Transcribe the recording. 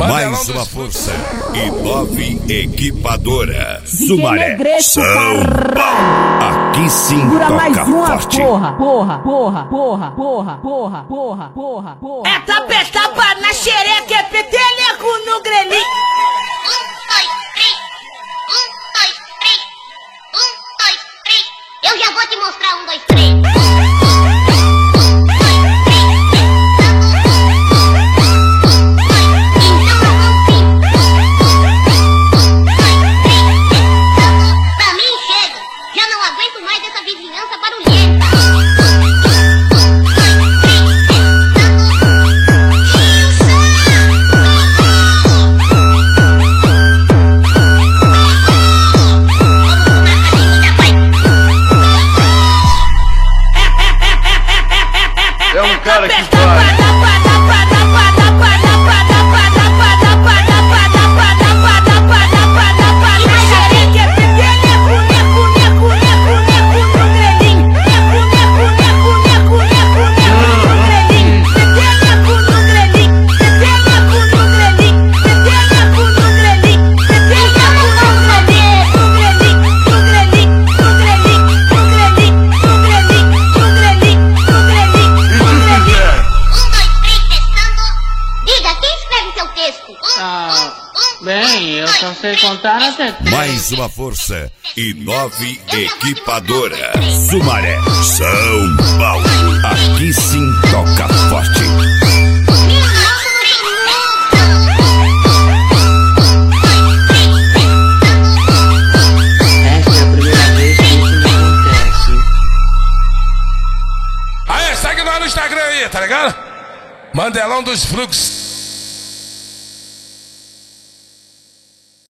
Mais uma força e 9 equipadora. Sumaré, São Paulo. Aqui sim toca forte. Porra. É tapa na xereca, é peteleco no grelhinho. 1, 2, 3. 1, 2, 3. 1, 2, 3. Eu já vou te mostrar 1, 2, 3. É um cara que Bem, eu só sei contar até 3. Mais uma força e 9 equipadora. Sumaré, São Paulo. Aqui sim toca forte. Essa é a primeira vez que isso me acontece. Aí, segue nós no Instagram aí, tá ligado? Mandelão dos Fluxos.